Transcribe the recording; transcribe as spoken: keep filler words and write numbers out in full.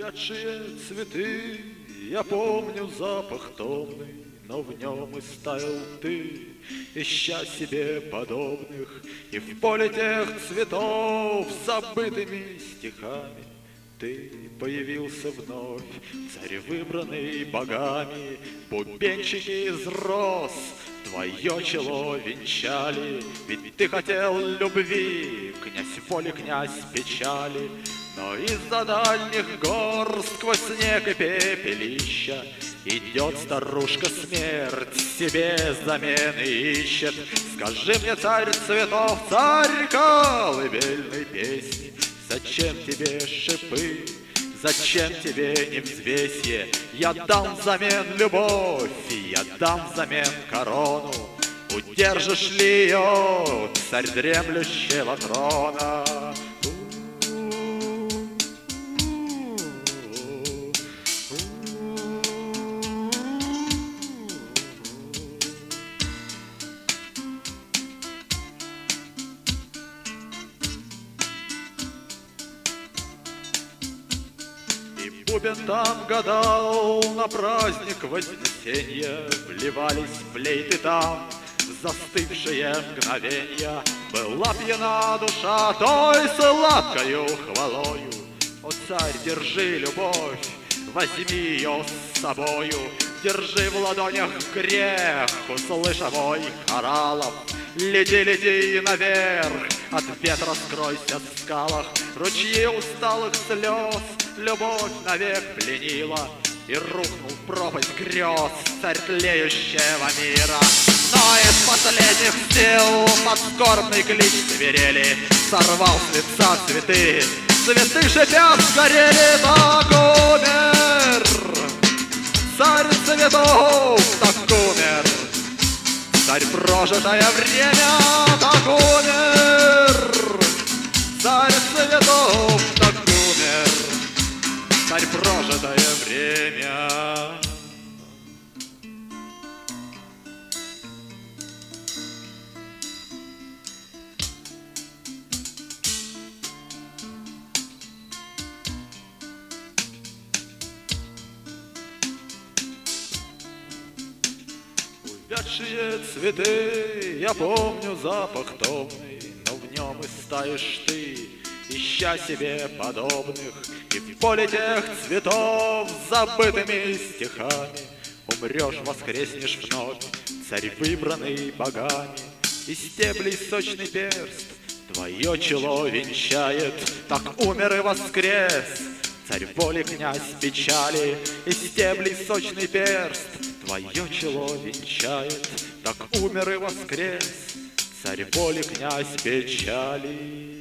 Увядшие цветы, я помню запах томный, но в нем и стаял ты, ища себе подобных. И в поле тех цветов забытыми стихами ты появился вновь, царь, выбранный богами. Бубенчики из роз твое чело венчали, ведь ты хотел любви, князь воли, князь печали. Но из-за дальних гор сквозь снег и пепелища идет старушка смерть, себе замены ищет. Скажи мне, царь цветов, царь колыбельной песни, зачем тебе шипы, зачем тебе невзвесье? Я дам взамен любовь, я дам взамен корону. Удержишь ли ее, царь дремлющего трона? Бубен там гадал на праздник Вознесенья, вливались флейты там застывшие мгновенья. Была пьяна душа той сладкою хвалою. О, царь, держи любовь, возьми ее с собою. Держи в ладонях грех, услыша мой хоралов. Лети, лети наверх, от ветра скройся в скалах. Ручьи усталых слез любовь навек пленила, и рухнул в пропасть грез царь тлеющего мира. Но из последних сил под скорбный клич свирели сорвал с лица цветы, цветы шипя сгорели. Так умер царь цветов, так умер царь прожитое время. Так умер царь цветов, так умер царь прожитое время. Увядшие цветы, я помню запах томный, но в нем и стаешь ты, ища себе подобных. И в поле тех цветов забытыми стихами умрешь, воскреснешь вновь, царь, выбранный богами. И стеблей сочный перст твое чело венчает, так умер и воскрес царь воли, князь печали. И стеблей сочный перст твое чело венчает, так умер и воскрес царь воли, князь печали.